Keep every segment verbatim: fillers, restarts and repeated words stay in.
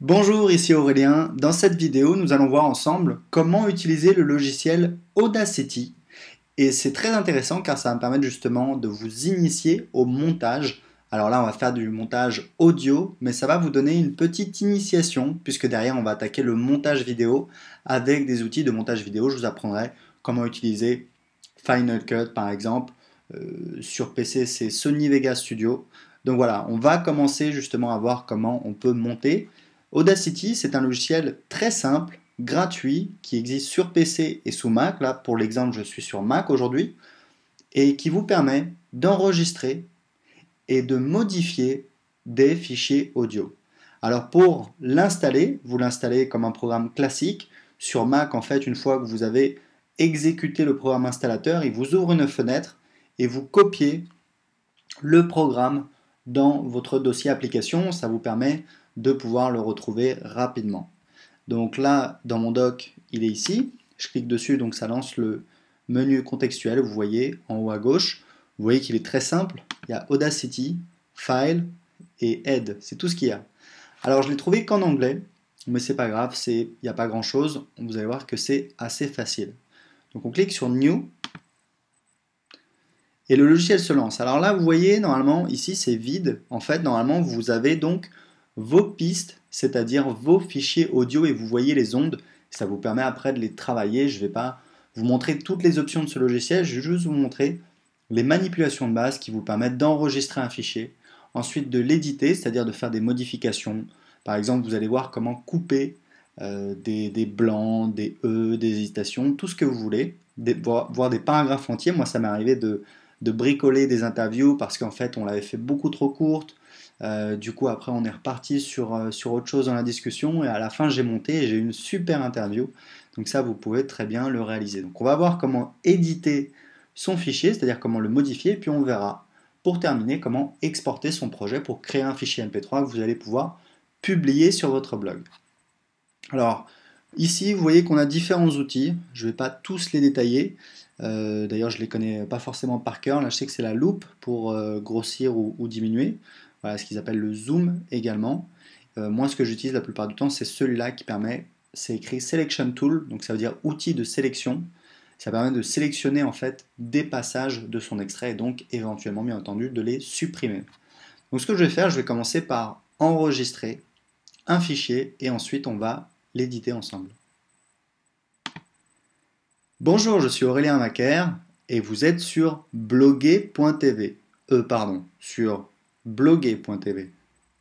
Bonjour, ici Aurélien. Dans cette vidéo, nous allons voir ensemble comment utiliser le logiciel Audacity. Et c'est très intéressant car ça va me permettre justement de vous initier au montage. Alors là, on va faire du montage audio, mais ça va vous donner une petite initiation puisque derrière, on va attaquer le montage vidéo avec des outils de montage vidéo. Je vous apprendrai comment utiliser Final Cut par exemple. Euh, sur P C, c'est Sony Vegas Studio. Donc voilà, on va commencer justement à voir comment on peut monter. Audacity, c'est un logiciel très simple, gratuit, qui existe sur P C et sous Mac. Là, pour l'exemple, je suis sur Mac aujourd'hui, et qui vous permet d'enregistrer et de modifier des fichiers audio. Alors pour l'installer, vous l'installez comme un programme classique. Sur Mac, en fait, une fois que vous avez exécuté le programme installateur, il vous ouvre une fenêtre et vous copiez le programme dans votre dossier application. Ça vous permet de pouvoir le retrouver rapidement. Donc là, dans mon doc, il est ici. Je clique dessus, donc ça lance le menu contextuel. Vous voyez en haut à gauche. Vous voyez qu'il est très simple. Il y a Audacity, File et Add. C'est tout ce qu'il y a. Alors je l'ai trouvé qu'en anglais, mais c'est pas grave. Il n'y a pas grand chose. Vous allez voir que c'est assez facile. Donc on clique sur New. Et le logiciel se lance. Alors là, vous voyez, normalement, ici, c'est vide. En fait, normalement, vous avez donc vos pistes, c'est-à-dire vos fichiers audio, et vous voyez les ondes. Ça vous permet après de les travailler. Je ne vais pas vous montrer toutes les options de ce logiciel. Je vais juste vous montrer les manipulations de base qui vous permettent d'enregistrer un fichier, ensuite de l'éditer, c'est-à-dire de faire des modifications. Par exemple, vous allez voir comment couper euh, des, des blancs, des E, des hésitations, tout ce que vous voulez, des, voir, voir des paragraphes entiers. Moi, ça m'est arrivé de de bricoler des interviews parce qu'en fait on l'avait fait beaucoup trop courte. Euh, du coup après on est reparti sur, euh, sur autre chose dans la discussion et à la fin j'ai monté et j'ai eu une super interview. Donc ça vous pouvez très bien le réaliser. Donc on va voir comment éditer son fichier, c'est-à-dire comment le modifier, puis on verra pour terminer comment exporter son projet pour créer un fichier M P trois que vous allez pouvoir publier sur votre blog. Alors ici vous voyez qu'on a différents outils, je ne vais pas tous les détailler. Euh, D'ailleurs, je ne les connais pas forcément par cœur. Là, je sais que c'est la loupe pour euh, grossir ou, ou diminuer. Voilà, ce qu'ils appellent le zoom également. Euh, moi, ce que j'utilise la plupart du temps, c'est celui-là qui permet, c'est écrit Selection Tool, donc ça veut dire outil de sélection. Ça permet de sélectionner en fait des passages de son extrait et donc éventuellement, bien entendu, de les supprimer. Donc, ce que je vais faire, je vais commencer par enregistrer un fichier et ensuite on va l'éditer ensemble. Bonjour, je suis Aurélien Macaire et vous êtes sur bloguer point t v. Euh, pardon, sur bloguer point t v.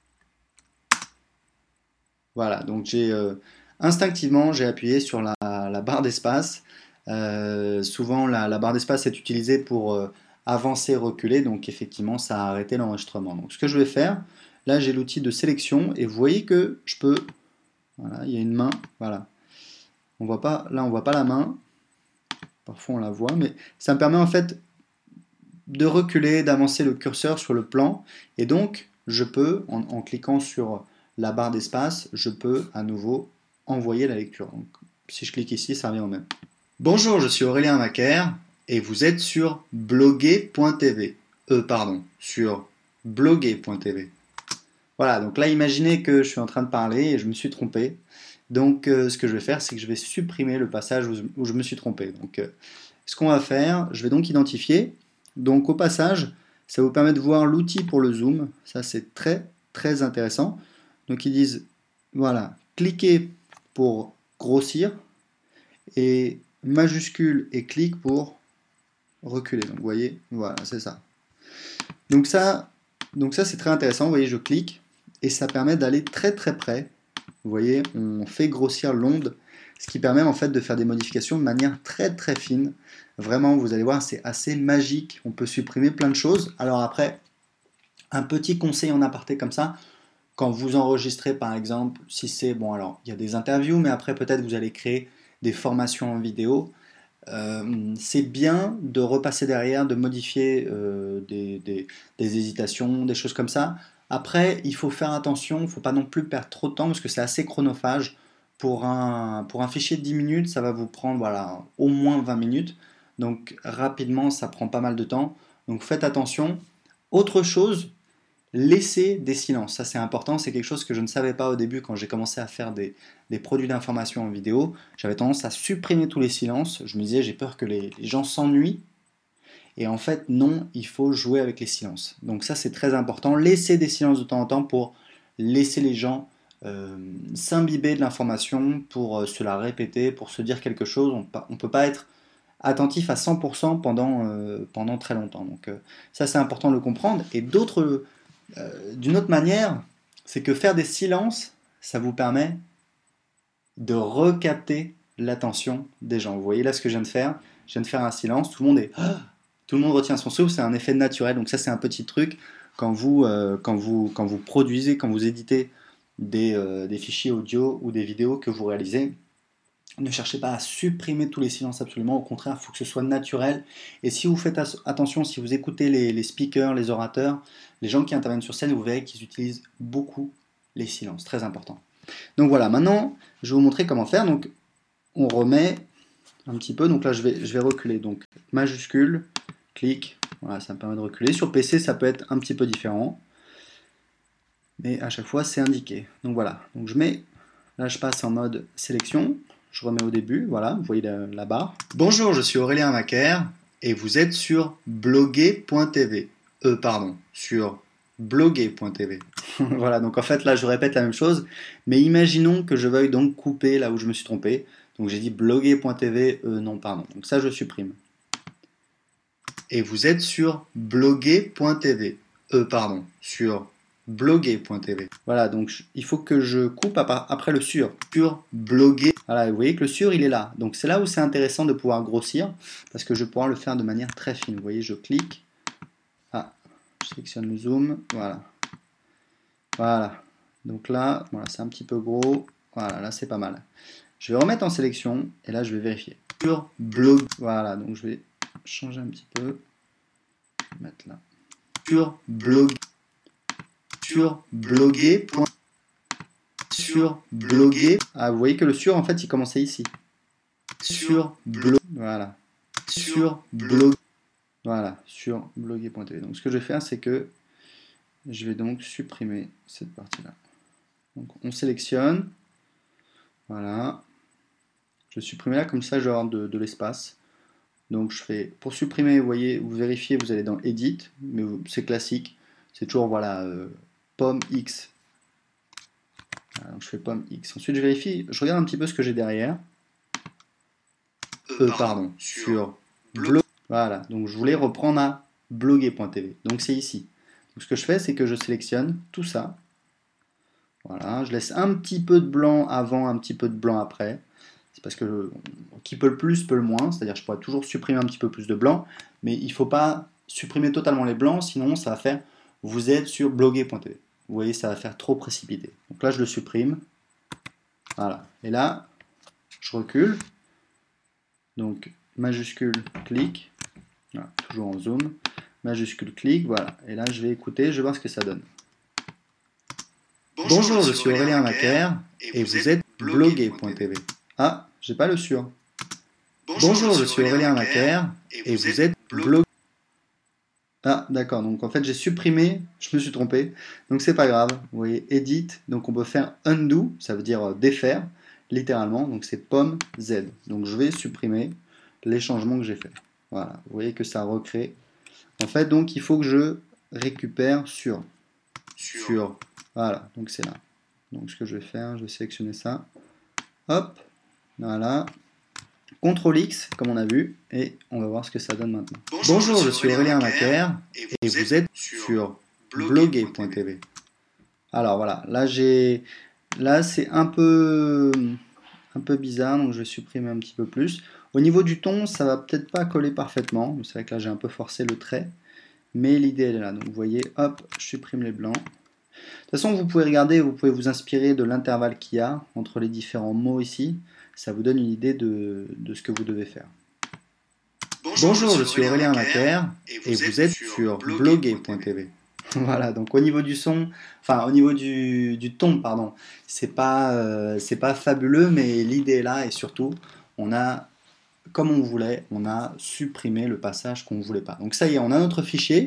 Voilà, donc j'ai euh, instinctivement j'ai appuyé sur la, la barre d'espace. Euh, souvent la, la barre d'espace est utilisée pour euh, avancer, reculer, donc effectivement ça a arrêté l'enregistrement. Donc ce que je vais faire, là j'ai l'outil de sélection et vous voyez que je peux, voilà, il y a une main, voilà. On voit pas, là on voit pas la main. Parfois on la voit, mais ça me permet en fait de reculer, d'avancer le curseur sur le plan. Et donc, je peux, en, en cliquant sur la barre d'espace, je peux à nouveau envoyer la lecture. Donc, si je clique ici, ça revient au même. Bonjour, je suis Aurélien Macaire et vous êtes sur bloguer point t v. Euh, pardon, sur bloguer point t v. Voilà, donc là, imaginez que je suis en train de parler et je me suis trompé. Donc, euh, ce que je vais faire, c'est que je vais supprimer le passage où, où je me suis trompé. Donc, euh, ce qu'on va faire, je vais donc identifier. Donc, au passage, ça vous permet de voir l'outil pour le zoom. Ça, c'est très, très intéressant. Donc, ils disent, voilà, cliquez pour grossir et majuscule et clic pour reculer. Donc, vous voyez, voilà, c'est ça. Donc, ça, donc ça c'est très intéressant. Vous voyez, je clique et ça permet d'aller très, très près. Vous voyez, on fait grossir l'onde, ce qui permet en fait de faire des modifications de manière très très fine. Vraiment, vous allez voir, c'est assez magique. On peut supprimer plein de choses. Alors après, un petit conseil en aparté comme ça, quand vous enregistrez par exemple, si c'est, bon alors, il y a des interviews, mais après peut-être vous allez créer des formations en vidéo. Euh, c'est bien de repasser derrière, de modifier euh, des, des, des hésitations, des choses comme ça. Après, il faut faire attention, il ne faut pas non plus perdre trop de temps parce que c'est assez chronophage. Pour un, pour un fichier de dix minutes, ça va vous prendre voilà, au moins vingt minutes. Donc rapidement, ça prend pas mal de temps. Donc faites attention. Autre chose, laisser des silences. Ça c'est important, c'est quelque chose que je ne savais pas au début quand j'ai commencé à faire des, des produits d'information en vidéo. J'avais tendance à supprimer tous les silences. Je me disais j'ai peur que les, les gens s'ennuient. Et en fait non, il faut jouer avec les silences. Donc ça c'est très important. Laisser des silences de temps en temps pour laisser les gens euh, s'imbiber de l'information, pour euh, se la répéter, pour se dire quelque chose. On ne peut pas être attentif à cent pour cent pendant, euh, pendant très longtemps. Donc euh, ça c'est important de le comprendre. Et d'autres, euh, d'une autre manière, c'est que faire des silences, ça vous permet de recapter l'attention des gens. Vous voyez là ce que je viens de faire? Je viens de faire un silence, tout le monde est, tout le monde retient son souffle, c'est un effet naturel. Donc ça c'est un petit truc quand vous, euh, quand vous, quand vous produisez, quand vous éditez des, euh, des fichiers audio ou des vidéos que vous réalisez. Ne cherchez pas à supprimer tous les silences absolument, au contraire, il faut que ce soit naturel. Et si vous faites attention, si vous écoutez les, les speakers, les orateurs, les gens qui interviennent sur scène, vous verrez qu'ils utilisent beaucoup les silences, très important. Donc voilà, maintenant, je vais vous montrer comment faire. Donc, on remet un petit peu, donc là, je vais, je vais reculer. Donc, majuscule, clic, voilà, ça me permet de reculer. Sur P C, ça peut être un petit peu différent, mais à chaque fois, c'est indiqué. Donc voilà, donc je mets, là, je passe en mode sélection. Je remets au début, voilà, vous voyez la, la barre. Bonjour, je suis Aurélien Macaire et vous êtes sur bloguer point t v. Euh, pardon, sur bloguer point t v. Voilà, donc en fait là je répète la même chose, mais imaginons que je veuille donc couper là où je me suis trompé. Donc j'ai dit bloguer point t v, euh, non, pardon. Donc ça je supprime. Et vous êtes sur bloguer point t v. Euh, pardon, sur bloguer point t v. Voilà, donc il faut que je coupe après le sur, sur bloguer. Voilà, vous voyez que le sur il est là. Donc c'est là où c'est intéressant de pouvoir grossir, parce que je pourrai le faire de manière très fine. Vous voyez, je clique. Ah, je sélectionne le zoom. Voilà. Voilà. Donc là, voilà, c'est un petit peu gros. Voilà, là c'est pas mal. Je vais remettre en sélection et là je vais vérifier. Sur blog. Voilà, donc je vais changer un petit peu. Je vais mettre là. Sur blog. Sur bloguer. Sur bloguer. Ah, vous voyez que le sur en fait il commençait ici. Sur blog. Voilà. Sur blog. Voilà. Sur bloguer point t v. Donc ce que je vais faire c'est que je vais donc supprimer cette partie là. Donc on sélectionne. Voilà. Je supprime là comme ça je vais avoir de, de l'espace. Donc je fais pour supprimer, vous voyez, vous vérifiez, vous allez dans Edit, mais c'est classique. C'est toujours voilà euh, pomme X. Voilà, donc je fais pomme X. Ensuite je vérifie, je regarde un petit peu ce que j'ai derrière. Euh, pardon, sur blog. Voilà, donc je voulais reprendre à bloguer point t v. Donc c'est ici. Donc ce que je fais, c'est que je sélectionne tout ça. Voilà, je laisse un petit peu de blanc avant, un petit peu de blanc après. C'est parce que qui peut le plus peut le moins, c'est-à-dire je pourrais toujours supprimer un petit peu plus de blanc, mais il ne faut pas supprimer totalement les blancs, sinon ça va faire vous êtes sur bloguer point t v. Vous voyez, ça va faire trop précipité. Donc là je le supprime. Voilà. Et là, je recule. Donc majuscule, clic. Voilà, toujours en zoom. Majuscule, clic, voilà. Et là je vais écouter, je vais voir ce que ça donne. Bonjour, Bonjour je suis Aurélien Macaire et vous êtes bloguer point t v. Ah, j'ai pas le sur. Bonjour, Bonjour je suis Aurélien Macaire et vous êtes bloguer. Ah, d'accord, donc en fait j'ai supprimé, je me suis trompé, donc c'est pas grave. Vous voyez, edit, donc on peut faire undo, ça veut dire défaire, littéralement, donc c'est pomme Z. Donc je vais supprimer les changements que j'ai fait. Voilà, vous voyez que ça recrée. En fait, donc il faut que je récupère sur. Sur. sur. Voilà, donc c'est là. Donc ce que je vais faire, je vais sélectionner ça. Hop, voilà. contrôle X, comme on a vu, et on va voir ce que ça donne maintenant. Bonjour, Bonjour je suis Aurélien Macaire, et vous êtes sur bloguer point t v. Alors voilà, là j'ai, là c'est un peu, un peu bizarre, donc je vais supprimer un petit peu plus. Au niveau du ton, ça va peut-être pas coller parfaitement. C'est vrai que là j'ai un peu forcé le trait, mais l'idée elle est là. Donc vous voyez, hop, je supprime les blancs. De toute façon, vous pouvez regarder, vous pouvez vous inspirer de l'intervalle qu'il y a entre les différents mots ici. Ça vous donne une idée de, de ce que vous devez faire. Bonjour, Bonjour je suis Aurélien Macaire et vous, et vous êtes sur bloguer point t v. Voilà, donc au niveau du son, enfin au niveau du, du ton, pardon, c'est pas, euh, c'est pas fabuleux, mais l'idée est là et surtout, on a, comme on voulait, on a supprimé le passage qu'on ne voulait pas. Donc ça y est, on a notre fichier.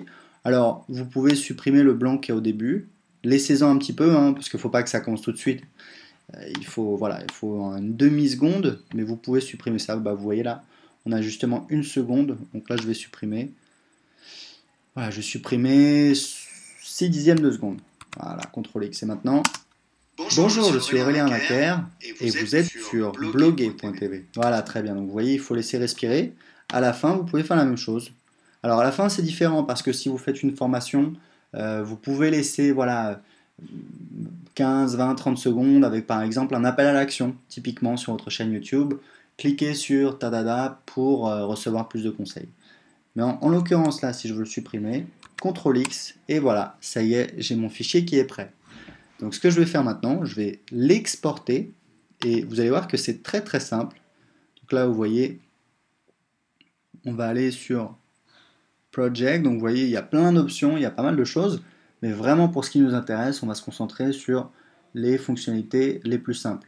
Alors, vous pouvez supprimer le blanc qui est au début. Laissez-en un petit peu, hein, parce qu'il ne faut pas que ça commence tout de suite. Euh, il faut, voilà, il faut une demi-seconde, mais vous pouvez supprimer ça. Bah, vous voyez là, on a justement une seconde. Donc là, je vais supprimer. Voilà, je vais supprimer six dixièmes de seconde. Voilà, contrôle X. Et maintenant, Bonjour, bonjour, je je suis suis Aurélien Aurélien Macaire Macaire et et vous vous êtes êtes sur sur bloguer point bloguer point t v. t v. Voilà, très bien. Donc vous voyez, il faut laisser respirer. À la fin, vous pouvez faire la même chose. Alors à la fin, c'est différent parce que si vous faites une formation, euh, vous pouvez laisser voilà, quinze, vingt, trente secondes avec par exemple un appel à l'action, typiquement sur votre chaîne YouTube. Cliquez sur Tadada pour euh, recevoir plus de conseils. Mais en, en l'occurrence là, si je veux le supprimer, contrôle X et voilà, ça y est, j'ai mon fichier qui est prêt. Donc ce que je vais faire maintenant, je vais l'exporter et vous allez voir que c'est très très simple. Donc là, vous voyez, on va aller sur Project. Donc vous voyez, il y a plein d'options, il y a pas mal de choses. Mais vraiment, pour ce qui nous intéresse, on va se concentrer sur les fonctionnalités les plus simples.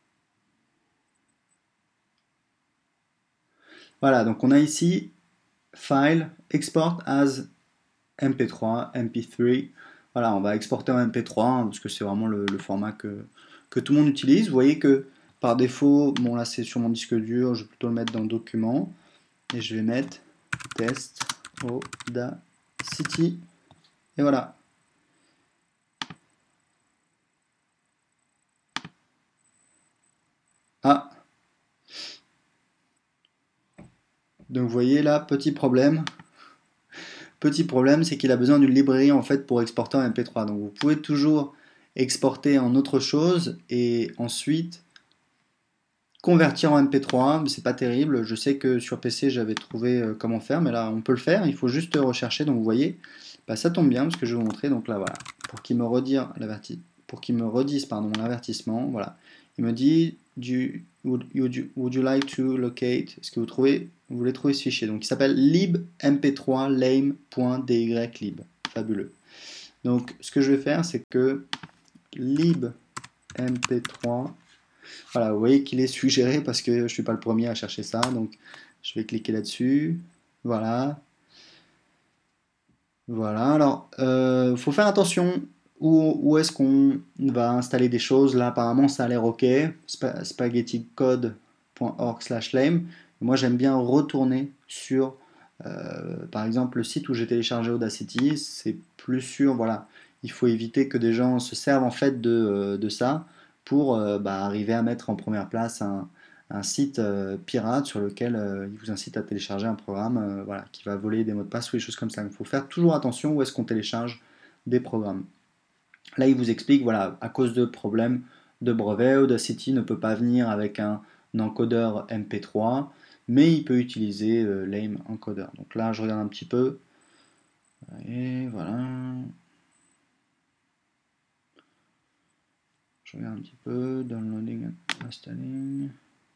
Voilà, donc on a ici File, Export as M P trois, M P trois. Voilà, on va exporter en M P trois hein, parce que c'est vraiment le, le format que, que tout le monde utilise. Vous voyez que par défaut, bon là c'est sur mon disque dur, je vais plutôt le mettre dans Documents. Et je vais mettre Test Audacity. Et voilà. Ah. Donc vous voyez là, petit problème. Petit problème, c'est qu'il a besoin d'une librairie en fait pour exporter en M P trois. Donc vous pouvez toujours exporter en autre chose et ensuite convertir en M P trois, mais c'est pas terrible. Je sais que sur P C j'avais trouvé euh, comment faire, mais là on peut le faire. Il faut juste rechercher. Donc vous voyez, bah, ça tombe bien parce que je vais vous montrer. Donc là voilà, pour qu'il me redise l'averti, pour qu'il me redise pardon l'avertissement, voilà. Il me dit du would, would, you, would you like to locate? Est-ce que vous trouvez, vous voulez trouver ce fichier? Donc il s'appelle lib m p trois lame.dylib. Fabuleux. Donc ce que je vais faire, c'est que lib m p trois. Voilà, vous voyez qu'il est suggéré parce que je ne suis pas le premier à chercher ça. Donc, je vais cliquer là-dessus. Voilà. Voilà. Alors, il euh, faut faire attention où, où est-ce qu'on va installer des choses. Là, apparemment, ça a l'air OK. Sp spaghetticode point org slash lame. Moi, j'aime bien retourner sur, euh, par exemple, le site où j'ai téléchargé Audacity. C'est plus sûr. Voilà. Il faut éviter que des gens se servent en fait de, de ça pour euh, bah, arriver à mettre en première place un, un site euh, pirate sur lequel euh, il vous incite à télécharger un programme euh, voilà, qui va voler des mots de passe ou des choses comme ça. Il faut faire toujours attention où est-ce qu'on télécharge des programmes. Là, il vous explique, voilà, à cause de problèmes de brevet, Audacity ne peut pas venir avec un, un encodeur M P trois, mais il peut utiliser euh, Lame Encoder. Donc là, je regarde un petit peu. Et voilà. Je regarde un petit peu. Downloading, installing.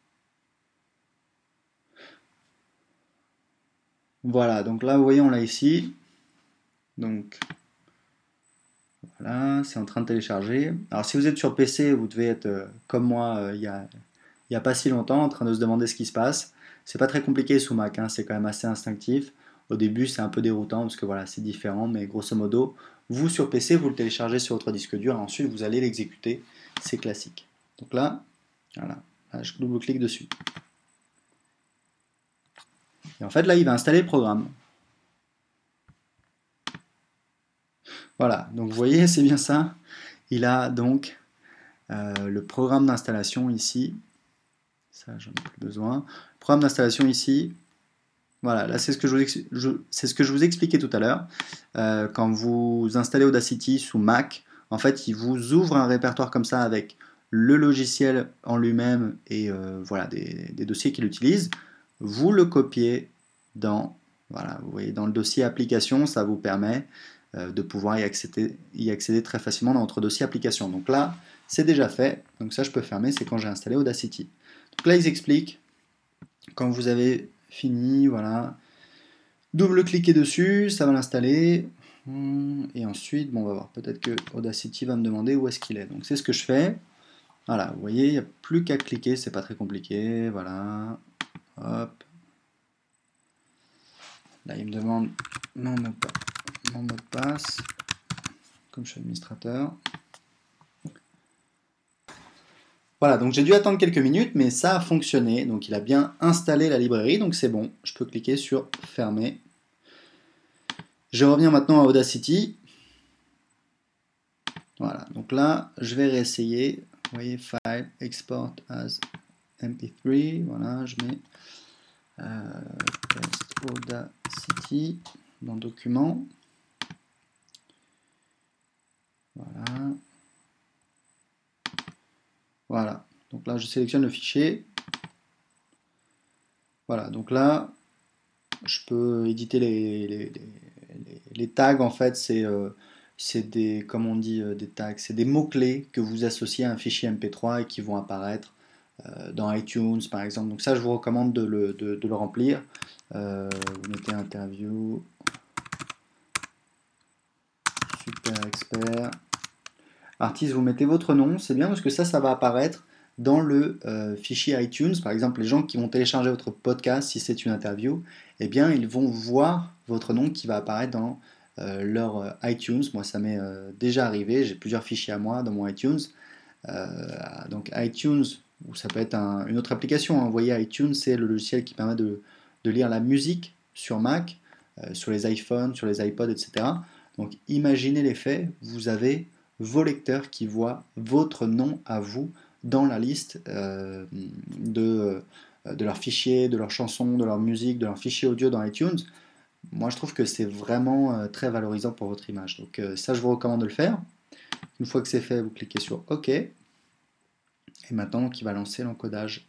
Voilà, donc là, vous voyez, on l'a ici. Donc, voilà, c'est en train de télécharger. Alors, si vous êtes sur P C, vous devez être, euh, comme moi, euh, il y a, il y a pas si longtemps, en train de se demander ce qui se passe. C'est pas très compliqué sous Mac, hein, c'est quand même assez instinctif. Au début, c'est un peu déroutant parce que voilà, c'est différent, mais grosso modo, vous sur P C, vous le téléchargez sur votre disque dur et ensuite vous allez l'exécuter. C'est classique. Donc là, voilà, là, je double-clique dessus. Et en fait, là, il va installer le programme. Voilà, donc vous voyez, c'est bien ça. Il a donc euh, le programme d'installation ici. Ça, j'en ai plus besoin. Le programme d'installation ici. Voilà, là c'est ce que je vous, je, c'est ce que je vous expliquais tout à l'heure. Euh, quand vous installez Audacity sous Mac, en fait, il vous ouvre un répertoire comme ça avec le logiciel en lui-même et euh, voilà des, des dossiers qu'il utilise. Vous le copiez dans, voilà, vous voyez, dans le dossier application, ça vous permet euh, de pouvoir y accéder, y accéder très facilement dans votre dossier application. Donc là, c'est déjà fait. Donc ça, je peux fermer, c'est quand j'ai installé Audacity. Donc là, ils expliquent quand vous avez fini, voilà, double-cliquer dessus, ça va l'installer. Et ensuite, bon, on va voir, peut-être que Audacity va me demander où est-ce qu'il est. Donc c'est ce que je fais. Voilà, vous voyez, il n'y a plus qu'à cliquer, c'est pas très compliqué. Voilà, hop. Là, il me demande mon mot, mon mot de passe, comme je suis administrateur. Voilà, donc j'ai dû attendre quelques minutes, mais ça a fonctionné. Donc il a bien installé la librairie, donc c'est bon. Je peux cliquer sur fermer. Je reviens maintenant à Audacity. Voilà, donc là, je vais réessayer. Vous voyez, File, Export as M P trois. Voilà, je mets euh, test Audacity dans Document. Voilà. Voilà, donc là je sélectionne le fichier. Voilà, donc là je peux éditer les, les, les, les tags. En fait, c'est euh, c'est des, comme on dit, euh, des tags, c'est des mots-clés que vous associez à un fichier M P trois et qui vont apparaître euh, dans iTunes par exemple. Donc ça, je vous recommande de le, de, de le remplir. Euh, vous mettez interview, super expert. Artiste, vous mettez votre nom, c'est bien parce que ça, ça va apparaître dans le euh, fichier iTunes. Par exemple, les gens qui vont télécharger votre podcast, si c'est une interview, eh bien, ils vont voir votre nom qui va apparaître dans euh, leur euh, iTunes. Moi, ça m'est euh, déjà arrivé. J'ai plusieurs fichiers à moi dans mon iTunes. Euh, donc iTunes, ou ça peut être un, une autre application. Hein. Vous voyez, iTunes, c'est le logiciel qui permet de, de lire la musique sur Mac, euh, sur les iPhones, sur les iPods, et cetera. Donc, imaginez l'effet. Vous avez vos lecteurs qui voient votre nom à vous dans la liste euh, de, euh, de leurs fichiers, de leurs chansons, de leur musique, de leurs fichiers audio dans iTunes. Moi, je trouve que c'est vraiment euh, très valorisant pour votre image. Donc euh, ça, je vous recommande de le faire. Une fois que c'est fait, vous cliquez sur OK. Et maintenant, il va lancer l'encodage.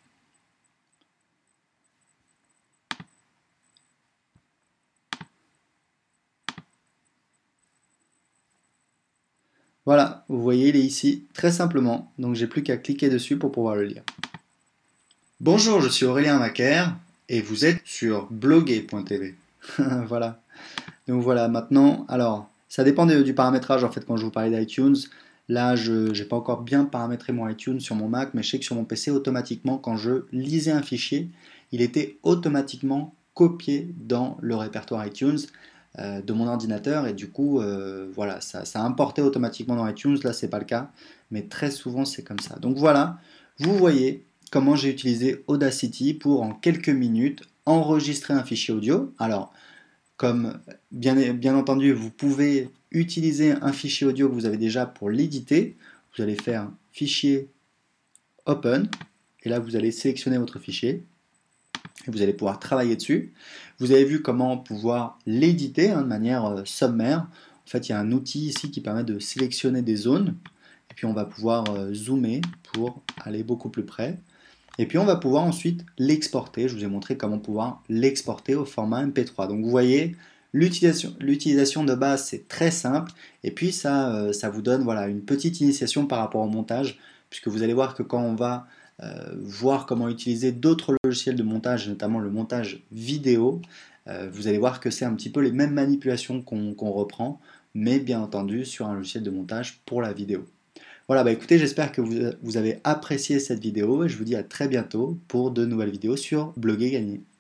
Voilà, vous voyez, il est ici, très simplement. Donc, j'ai plus qu'à cliquer dessus pour pouvoir le lire. Bonjour, je suis Aurélien Macaire et vous êtes sur bloguer point t v. Voilà. Donc voilà, maintenant, alors, ça dépend de, du paramétrage en fait quand je vous parlais d'iTunes. Là, je n'ai pas encore bien paramétré mon iTunes sur mon Mac, mais je sais que sur mon P C, automatiquement, quand je lisais un fichier, il était automatiquement copié dans le répertoire iTunes euh, de mon ordinateur et du coup, euh, voilà, ça, ça importait automatiquement dans iTunes. Là, c'est pas le cas, mais très souvent, c'est comme ça. Donc voilà, vous voyez comment j'ai utilisé Audacity pour en quelques minutes enregistrer un fichier audio. Alors, comme bien, bien entendu, vous pouvez utiliser un fichier audio que vous avez déjà pour l'éditer. Vous allez faire fichier open et là vous allez sélectionner votre fichier et vous allez pouvoir travailler dessus. Vous avez vu comment pouvoir l'éditer hein, de manière euh, sommaire. En fait, il y a un outil ici qui permet de sélectionner des zones et puis on va pouvoir euh, zoomer pour aller beaucoup plus près. Et puis on va pouvoir ensuite l'exporter. Je vous ai montré comment pouvoir l'exporter au format M P trois. Donc vous voyez, l'utilisation, l'utilisation de base c'est très simple. Et puis ça, euh, ça vous donne voilà, une petite initiation par rapport au montage. Puisque vous allez voir que quand on va euh, voir comment utiliser d'autres logiciels de montage, notamment le montage vidéo, euh, vous allez voir que c'est un petit peu les mêmes manipulations qu'on qu'on reprend, mais bien entendu sur un logiciel de montage pour la vidéo. Voilà, bah écoutez, j'espère que vous, vous avez apprécié cette vidéo et je vous dis à très bientôt pour de nouvelles vidéos sur Bloguer Gagner.